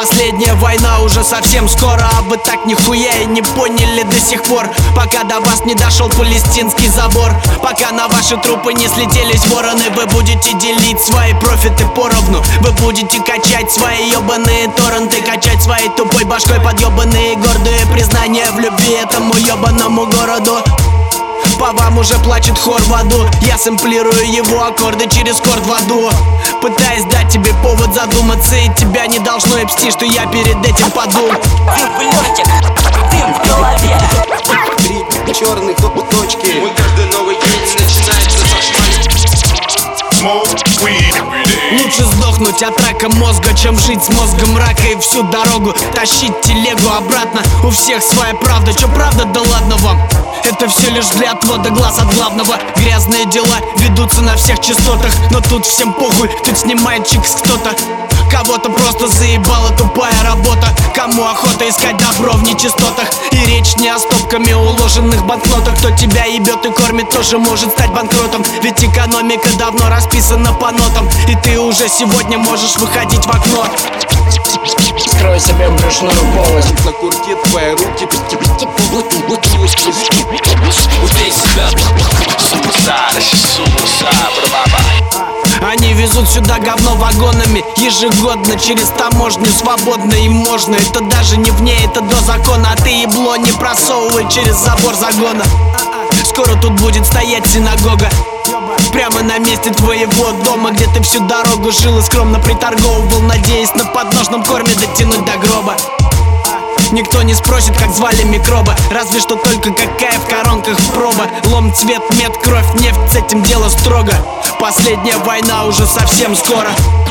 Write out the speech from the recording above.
Последняя война уже совсем скоро, а вы так нихуя и не поняли до сих пор. Пока до вас не дошел палестинский забор, пока на ваши трупы не слетелись вороны, вы будете делить свои профиты поровну. Вы будете качать свои ебаные торренты, качать своей тупой башкой подъебанные гордые признания в любви этому ебаному городу. По вам уже плачет хор в аду. Я сэмплирую его аккорды через корд в аду, пытаясь дать тебе повод задуматься. И тебя не должно ебсти, что я перед этим подул. Дым в лёгких, дым в голове. Три черных точки. Мой каждый новый день начинается со шмали. Лучше сдохнуть от рака мозга, чем жить с мозгом рака и всю дорогу тащить телегу обратно. У всех своя правда, чё правда, да ладно вам. Это все лишь для отвода глаз от главного. Грязные дела ведутся на всех частотах, но тут всем похуй, тут снимает чикс кто-то. Кого-то просто заебала тупая работа, кому охота искать добро в нечистотах. И речь не о стопками уложенных банкнотах. Кто тебя ебет и кормит, тоже может стать банкротом. Ведь экономика давно расписана по нотам, и ты уже сегодня можешь выходить в окно. Скрой себе брюшную полость. На курке твои руки. Убей себя, Они везут сюда говно вагонами ежегодно через таможню свободно им можно. Это даже не вне, это до закона. А ты ебло не просовывай через забор загона. Скоро тут будет стоять синагога прямо на месте твоего дома, где ты всю дорогу жил и скромно приторговывал, надеясь на подножном корме дотянуть до гроба. Никто не спросит, как звали микроба, разве что только какая в коронках проба. Лом, цвет, мед, кровь, нефть, с этим дело строго. Последняя война уже совсем скоро.